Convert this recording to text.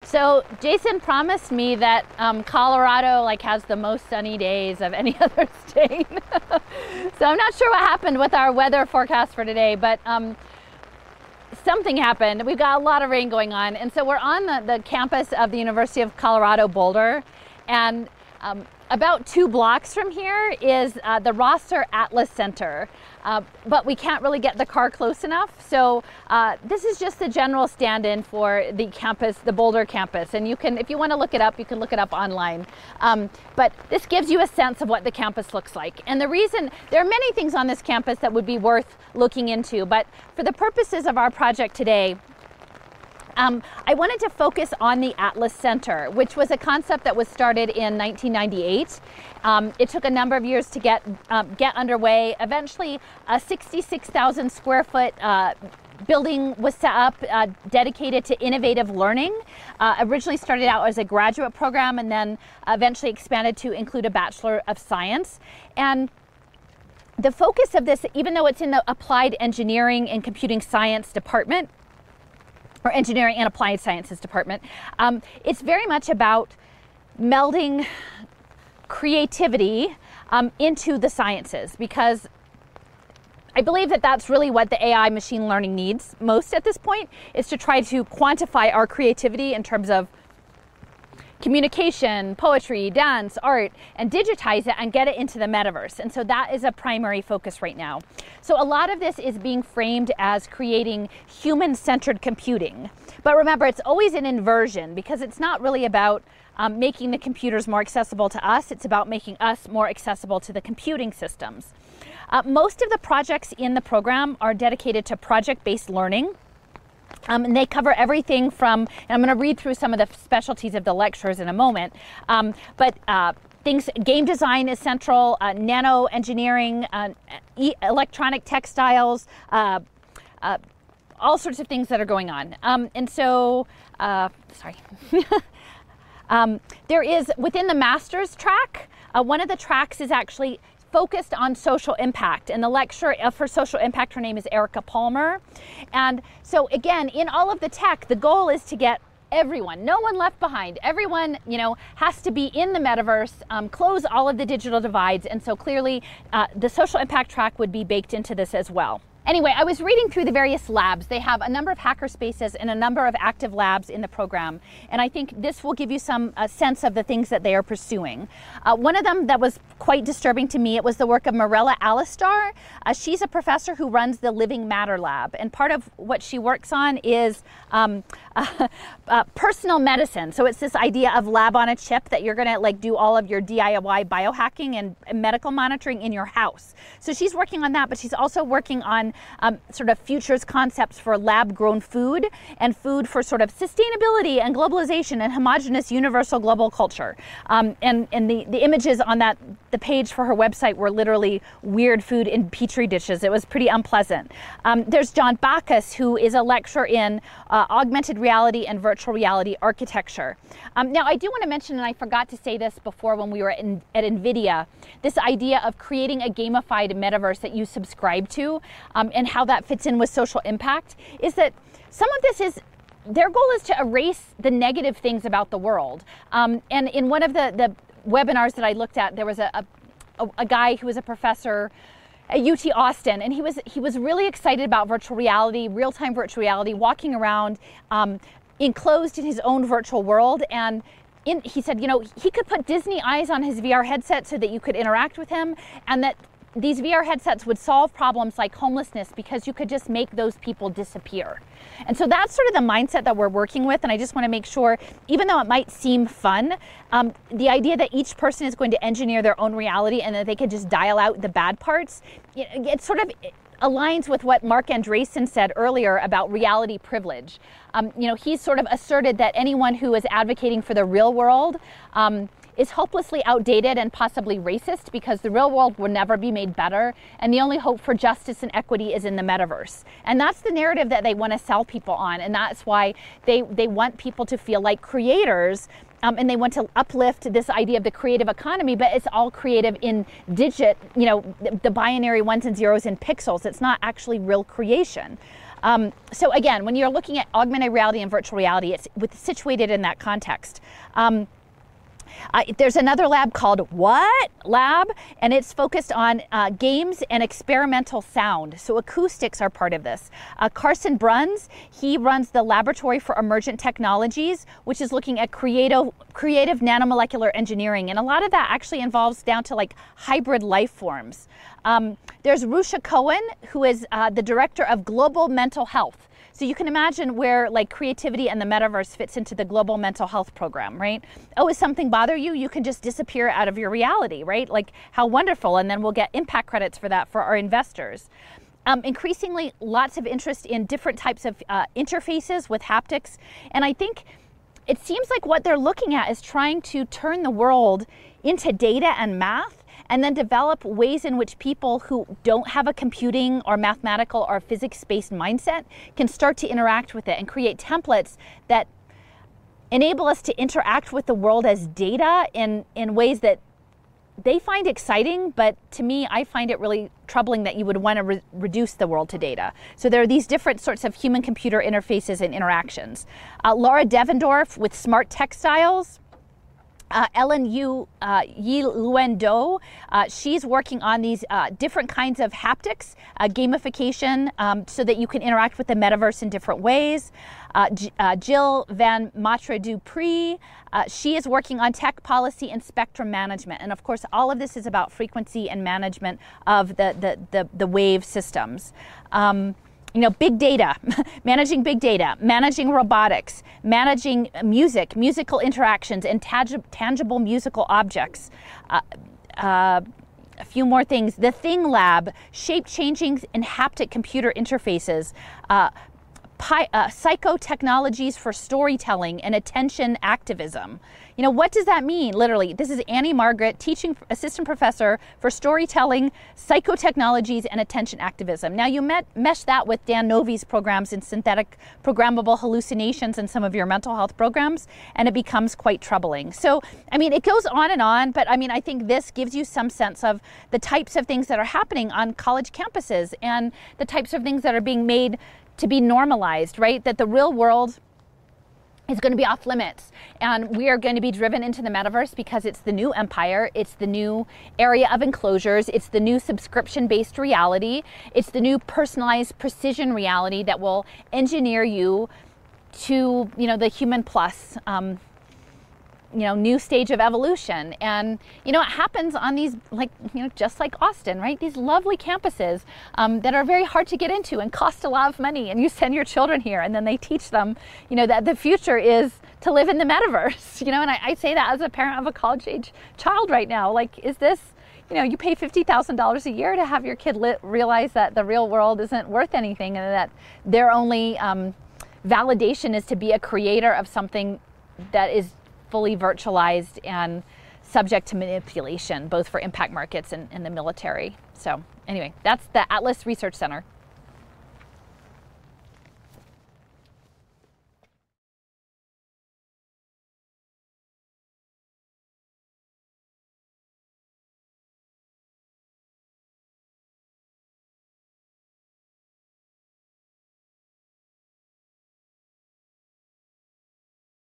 So Jason promised me that Colorado has the most sunny days of any other state. So I'm not sure what happened with our weather forecast for today, but something happened. We've got a lot of rain going on. And so we're on the campus of the University of Colorado Boulder. And about 2 blocks from here is the Rosser Atlas Center. But we can't really get the car close enough. So this is just the general stand-in for the campus, the Boulder campus. And you can, if you want to look it up, you can look it up online. But this gives you a sense of what the campus looks like. And the reason, there are many things on this campus that would be worth looking into. But for the purposes of our project today, I wanted to focus on the Atlas Center, which was a concept that was started in 1998. It took a number of years to get underway. Eventually, a 66,000 square foot building was set up dedicated to innovative learning. Originally started out as a graduate program and then eventually expanded to include a Bachelor of Science. And the focus of this, even though it's in the Applied Engineering and Computing Science department, or Engineering and Applied Sciences department, it's very much about melding creativity into the sciences, because I believe that that's really what the AI machine learning needs most at this point, is to try to quantify our creativity in terms of communication, poetry, dance, art, and digitize it and get it into the metaverse. And so that is a primary focus right now. So a lot of this is being framed as creating human-centered computing. But remember, it's always an inversion, because it's not really about making the computers more accessible to us. It's about making us more accessible to the computing systems. Most of the projects in the program are dedicated to project-based learning. And they cover everything from, and I'm going to read through some of the specialties of the lectures in a moment, game design is central, nano engineering, electronic textiles, all sorts of things that are going on. There is, within the master's track, one of the tracks is actually focused on social impact, and the lecturer for social impact, her name is Erica Palmer. And so again, in all of the tech, the goal is to get everyone, no one left behind. Everyone, has to be in the metaverse, close all of the digital divides. And so clearly the social impact track would be baked into this as well. Anyway, I was reading through the various labs. They have a number of hackerspaces and a number of active labs in the program. And I think this will give you some sense of the things that they are pursuing. One of them that was quite disturbing to me, it was the work of Mirella Alistar. She's a professor who runs the Living Matter Lab. And part of what she works on is personal medicine. So it's this idea of lab on a chip, that you're going to do all of your DIY biohacking and medical monitoring in your house. So she's working on that, but she's also working on sort of futures concepts for lab-grown food, and food for sort of sustainability and globalization and homogenous universal global culture. And the images on the page for her website were literally weird food in petri dishes. It was pretty unpleasant. There's John Bacchus, who is a lecturer in augmented reality and virtual reality architecture. Now, I do want to mention, and I forgot to say this before when we were at NVIDIA, this idea of creating a gamified metaverse that you subscribe to, and how that fits in with social impact, is that some of this is, their goal is to erase the negative things about the world. And in one of the webinars that I looked at, there was a guy who was a professor at UT Austin, and he was really excited about virtual reality, real-time virtual reality, walking around enclosed in his own virtual world. And he said, he could put Disney eyes on his VR headset so that you could interact with him, and that these VR headsets would solve problems like homelessness, because you could just make those people disappear. And so that's sort of the mindset that we're working with. And I just want to make sure, even though it might seem fun, the idea that each person is going to engineer their own reality and that they can just dial out the bad parts, it sort of aligns with what Marc Andreessen said earlier about reality privilege. He's sort of asserted that anyone who is advocating for the real world is hopelessly outdated and possibly racist, because the real world will never be made better, and the only hope for justice and equity is in the metaverse. And that's the narrative that they want to sell people on, and that's why they want people to feel like creators, and they want to uplift this idea of the creative economy, but it's all creative in the binary ones and zeros in pixels. It's not actually real creation. So again, when you're looking at augmented reality and virtual reality, it's situated in that context. There's another lab called What Lab, and it's focused on games and experimental sound. So acoustics are part of this. Carson Bruns, he runs the Laboratory for Emergent Technologies, which is looking at creative nanomolecular engineering. And a lot of that actually involves down to like hybrid life forms. There's Rusha Cohen, who is the director of Global Mental Health. So you can imagine where like creativity and the metaverse fits into the global mental health program, right? Oh, is something bother you? You can just disappear out of your reality, right? Like how wonderful. And then we'll get impact credits for that for our investors. Increasingly, lots of interest in different types of interfaces with haptics. And I think it seems like what they're looking at is trying to turn the world into data and math, and then develop ways in which people who don't have a computing or mathematical or physics-based mindset can start to interact with it and create templates that enable us to interact with the world as data in ways that they find exciting, but to me, I find it really troubling that you would want to reduce the world to data. So there are these different sorts of human-computer interfaces and interactions. Laura Devendorf with Smart Textiles. Ellen Yi Luen Do, she's working on these different kinds of haptics, gamification, so that you can interact with the metaverse in different ways. Jill Van Matre Dupree, she is working on tech policy and spectrum management. And of course, all of this is about frequency and management of the wave systems. You know, big data, managing big data, managing robotics, managing music, musical interactions, and tangible musical objects. A few more things. The Thing Lab, shape changing and haptic computer interfaces, psychotechnologies for storytelling and attention activism. You know, what does that mean? Literally, this is Annie Margaret, teaching assistant professor for storytelling, psychotechnologies, and attention activism. Now you mesh that with Dan Novi's programs in synthetic programmable hallucinations in some of your mental health programs, and it becomes quite troubling. So, I mean, it goes on, but I mean, I think this gives you some sense of the types of things that are happening on college campuses and the types of things that are being made to be normalized, right? That the real world is going to be off limits, and we are going to be driven into the metaverse because it's the new empire, it's the new area of enclosures, it's the new subscription-based reality, it's the new personalized precision reality that will engineer you to, you know, the human plus, you know, new stage of evolution. And, you know, it happens on these, like, you know, just like Austin, right? These lovely campuses that are very hard to get into and cost a lot of money. And you send your children here and then they teach them, you know, that the future is to live in the metaverse, you know, and I say that as a parent of a college age child right now. Like, is this, you know, you pay $50,000 a year to have your kid realize that the real world isn't worth anything and that their only validation is to be a creator of something that is fully virtualized and subject to manipulation, both for impact markets and the military. So anyway, that's the Atlas Research Center.